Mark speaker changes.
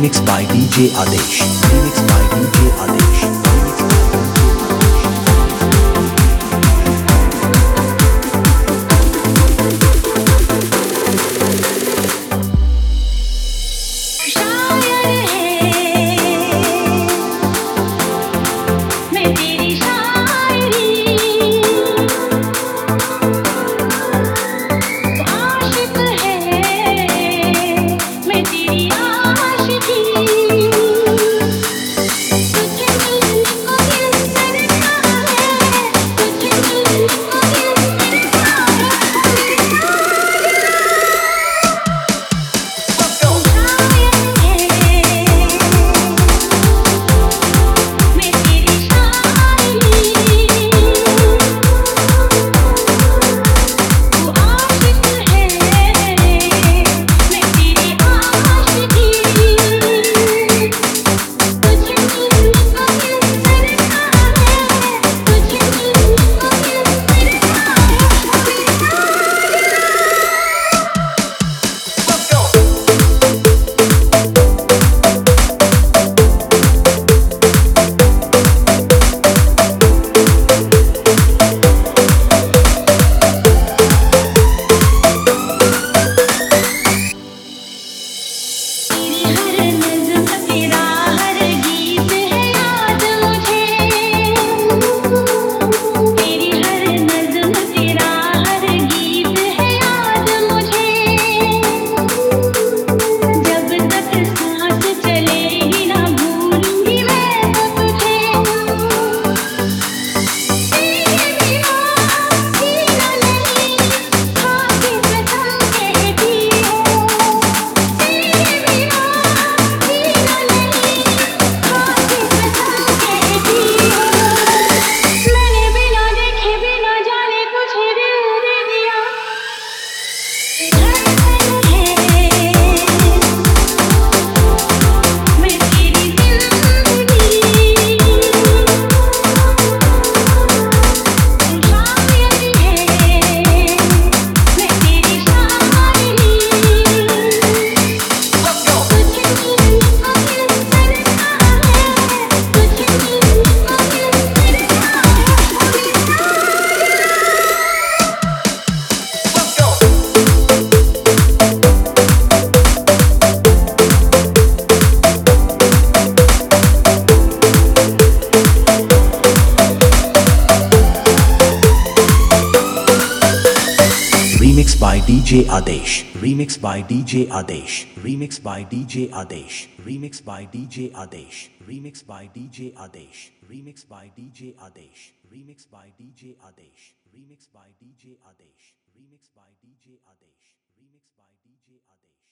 Speaker 1: Remix by DJ Adesh. Remix by DJ Adesh. Remix by DJ Adesh. Remix by DJ Adesh. Remix by DJ Adesh. Remix by DJ Adesh. Remix by DJ Adesh. Remix by DJ Adesh. Remix by DJ Adesh. Remix by DJ Adesh. Remix by DJ Adesh. Remix by DJ Adesh.